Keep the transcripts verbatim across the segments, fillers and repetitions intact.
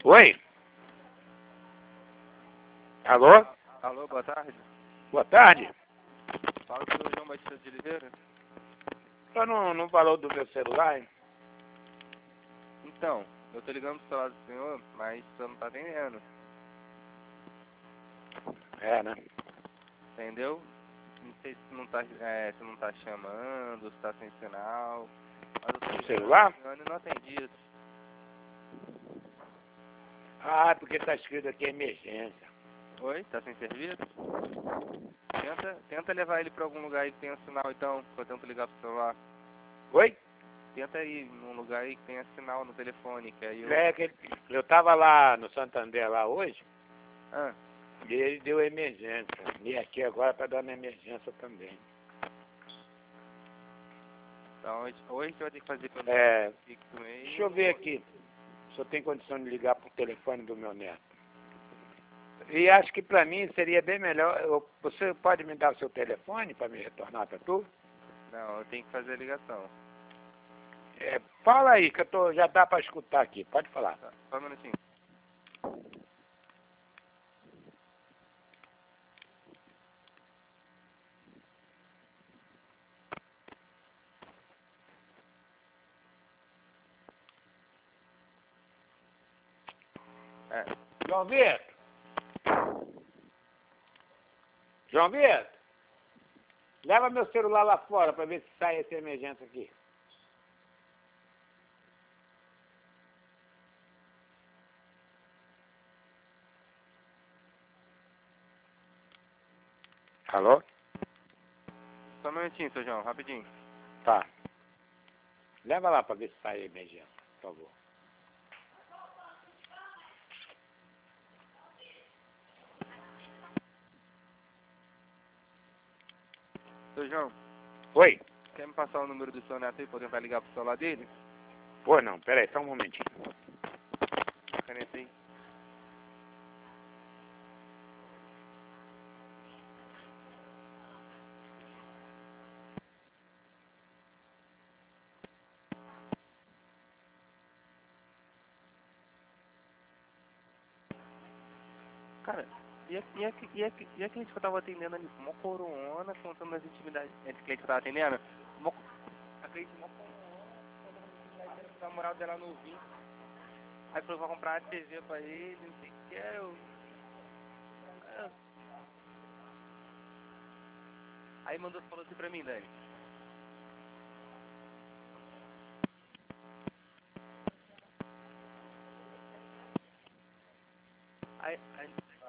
Oi? Alô? Alô, boa tarde. Boa tarde. Fala com o João Batista de Oliveira. Eu não, não falou do meu celular, hein? Então, eu tô ligando pro celular do senhor, mas o senhor não tá atendendo. É, né? Entendeu? Não sei se não tá, é, se não tá chamando, se tá sem sinal. Mas eu tô ligando Celular? pro senhor e não atendi. Ah, porque tá escrito aqui emergência. Oi, tá sem serviço? Tenta, tenta levar ele pra algum lugar aí que tenha sinal então, que eu tento ligar pro celular. Oi? Tenta ir num lugar aí que tenha sinal no telefone, que aí eu... É que eu tava lá no Santander lá hoje Ah, e ele deu emergência. E aqui agora tá dando emergência também. então hoje, hoje a gente vai ter que fazer pelo É, fixo mesmo. deixa eu ver aqui se eu tenho condição de ligar pro telefone do meu neto. E acho que pra mim seria bem melhor. Eu, você pode me dar o seu telefone para me retornar para tu? Não, eu tenho que fazer a ligação. É, fala aí, que eu tô, já dá para escutar aqui. Pode falar. Tá, só um minutinho. É, João Vitor! João Vitor! Leva meu celular lá fora para ver se sai essa emergência aqui. Alô? só um minutinho, seu João, rapidinho. Tá. Leva lá para ver se sai a emergência, por favor. Seu João, Oi? quer me passar o número do seu neto aí pra eu tentar ligar pro celular dele? Pô, não, peraí, só um momentinho. Caneta aí. Cara, e a, e a, e a, e a cliente que eu tava atendendo ali, mó corona, contando as intimidades. É de cliente que eu tava atendendo? Mó, a cliente mó corona, contando as intimidades da namorado dela novinho. Aí falou que vai comprar a T V pra ele, não sei o que, eu... eu- Aí mandou, falou assim pra mim, Dani. Aí, aí,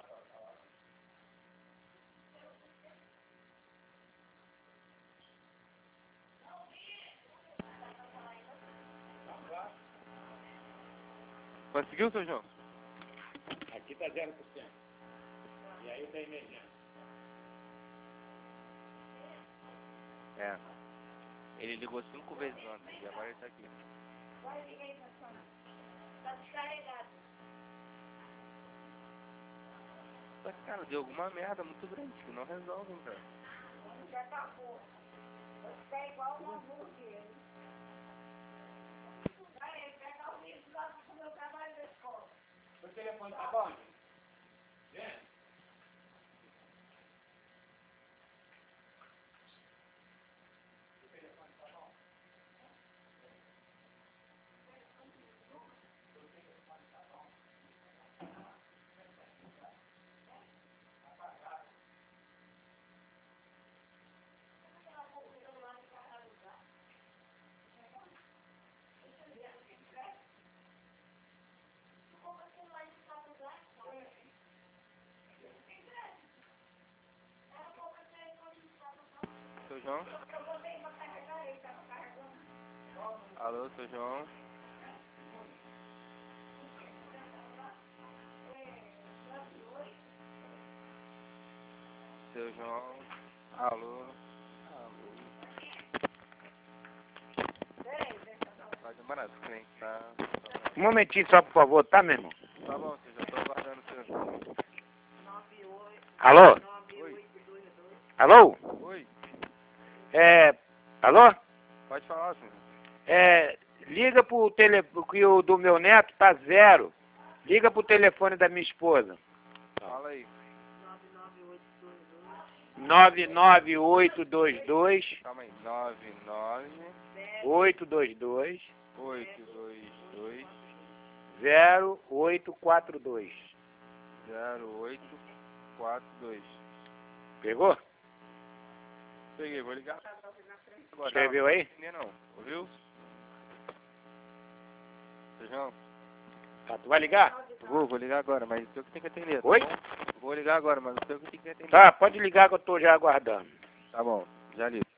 conseguiu, seu João? Aqui tá zero por cento. E aí tá emergência. É. Ele ligou cinco vezes ontem e agora ele tá aqui. Só que, cara, deu alguma merda muito grande que não resolvem, cara. O telefone tá bom? Seu João? Alô, seu João? Seu João? Alô? Alô? Vai demorar, esse cliente tá... Um momentinho só, por favor, tá, meu irmão? Tá bom, seu João, tô aguardando o senhor. Alô? Oi? Alô? Oi? É... Alô? Pode falar, senhor. É... Liga pro tele... que o do meu neto tá zero. Liga pro telefone da minha esposa. Fala aí. nove nove oito dois dois. Calma aí. nove nove oito dois dois. oito dois dois zero oito quatro dois. zero oito quatro dois. Pegou? Peguei, vou ligar. Agora, Escreveu aí? Não, não. Ouviu? Feijão? Tá, tu vai ligar? Vou, vou ligar agora, mas o senhor que tem que atender, tá Oi? bom? Vou ligar agora, mas o senhor que tem que atender. Tá, pode ligar que eu tô já aguardando. Tá bom, já ligo.